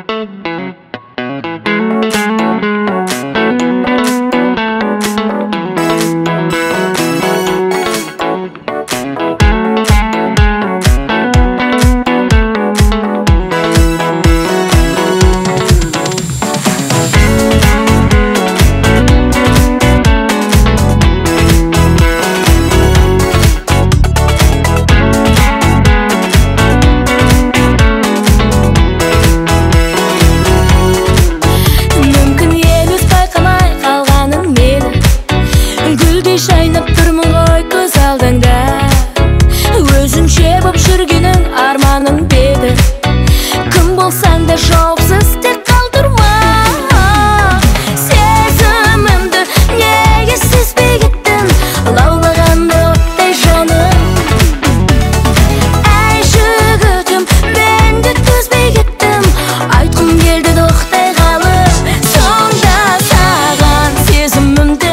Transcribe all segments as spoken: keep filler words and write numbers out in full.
Шайнап тұрмын ғой көз алдыңда, өзінше боп жүргенің арманың беді. Кім болсаң да жауапсыз тек қалдырма. Сезімімді неге сезбей кеттің, лаулағанда оттай жаным. Әй жігітім, мен де төзбей кеттім, айтқым келді тоқтай қалып. Сонда саған сезімімді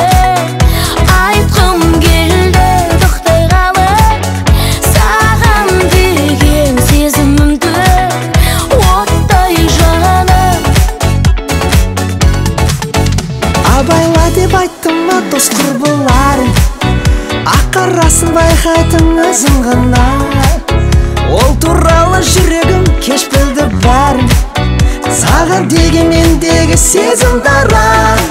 Абайла деп айттым ма дос құрбыларың, ақарасын байқайтын өзің ғана. Ол туралы жүрегім кеш білді бәрін, саған деген мендегі сезім дара.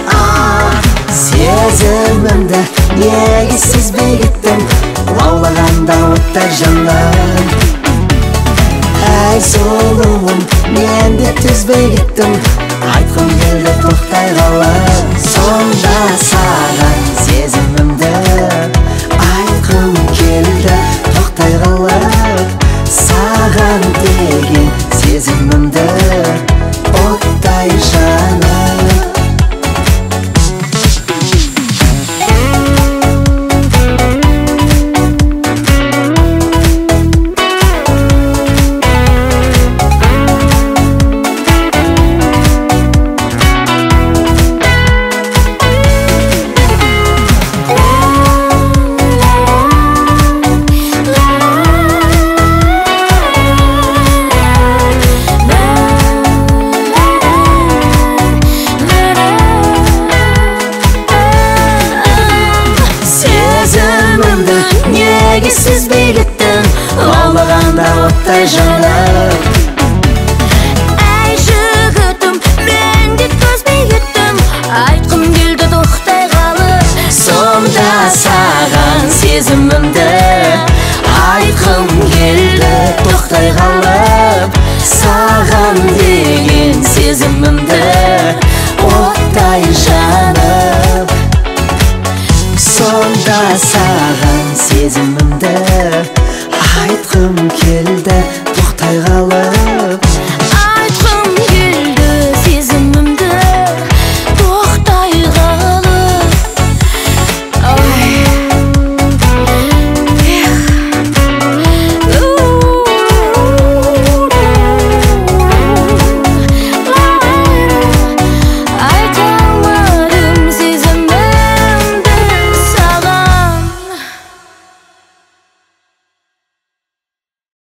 Сезімімді неге сезбей кеттің, лаулағанда оттай жаным. Әй сұлуым, мен де төзбей кеттім, айтқым келді тоқтай қалып. Сонда саған сезімімді айтқым келді тоқтай қалып. Саған деген сезімімді оттай жаным. Неге сезбей кеттің, лаулағанда оттай жаным. Әй жігітім, мен де төзбей кеттім, айтқым келді тоқтай қалып. Сонда саған сезімімді айтқым келді тоқтай қалып. Саған деген сезімімді